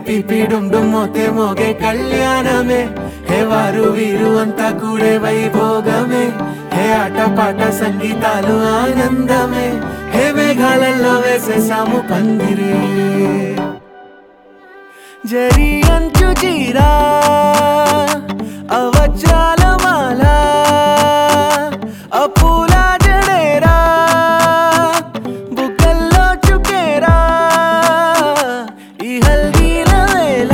PP డుమ్ డుమ్ Mothe మోగే కళ్యాణమే హే వారు వీరు అంతా కూడే వైభోగమే హే ఆటపాట సంగీతాలు ఆనందమే హే మేఘాలలో వేసేసాము పందిరే జరి అంచు చీరా అవజ్రాల మాల అపూల జడేరా బుగ్గల్లో చుకేరా ఈ హల్దీల వేళ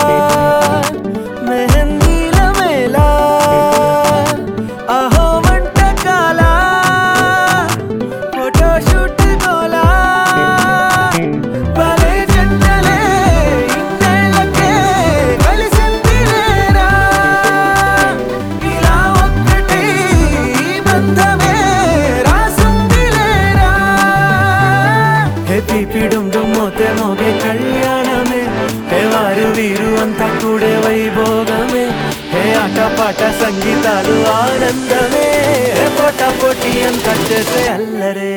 మెహందీల మేళ అహో వంటకాల ఫోటోషూట్ గోలా భలే జంటలే ఇన్నేళ్ళకే కలిసిందిలేరా ఇలా ఒక్కటే ఈ బంధమే రాసుందిలేరా హే పిపి డుమ్ డుమ్ మోతే మోగే కళ్యాణమే హే వారు వీరు అంతా కూడే వైభోగమే హే ఆటపాట సంగీతాలు ఆనందమే హే పోటా పోటీ అంతా చేసే అల్లరే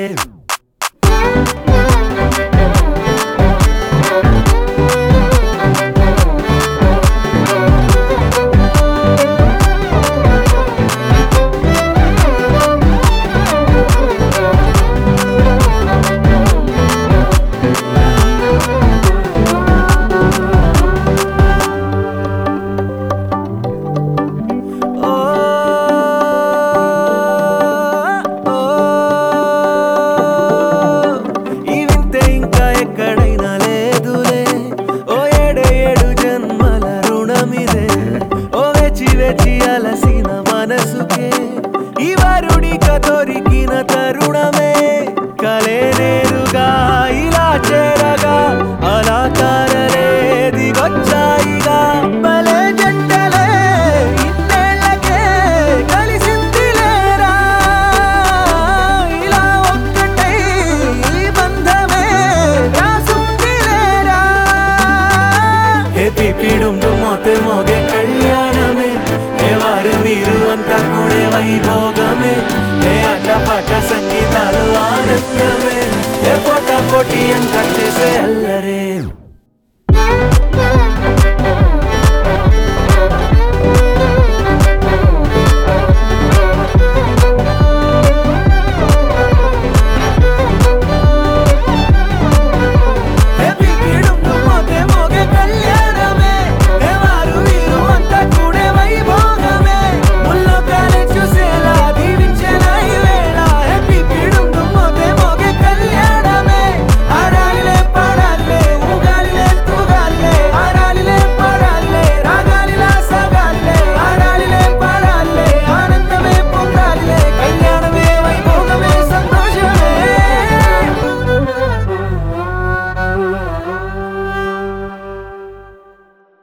ఈ వింతే ఇంకా ఎక్కడైనా లేదులే ఓ ఏడు జన్మల రుణమిదే ఓ వేచి వేచి అలసిన మనసుకే ఈ వరుడిక దొరికిన తరుణమే కలే నేరుగా ఇలా చేరగా అలా కారలే దిగొచ్చాయిగా భలే జంటలే ఇన్నేళ్ళకే కలిసిందిలేరా ఇలా ఒక్కటై ఈ బంధమే రాసుందిలేరా హే పిపి డుమ్ డుమ్ మోతే మోగే కళ్యాణమే హే వారు వీరు అంతా కూడే వైభోగమే హే ఆటపాట సంగీతాలు ఆనందమే హే పోటా పోటీ అంతా చేసే అల్లరే